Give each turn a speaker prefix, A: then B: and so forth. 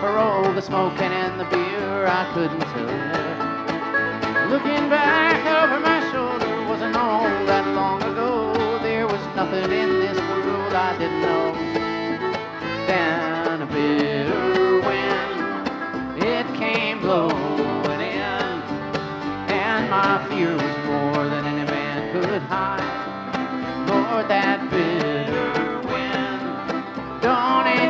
A: for all the smoking and the beer, I couldn't tell you. Looking back over my shoulder wasn't all that long ago. There was nothing in this world I didn't know. Then a bitter wind, it came blowing in, and my fear was more than any man could hide. Lord, that bitter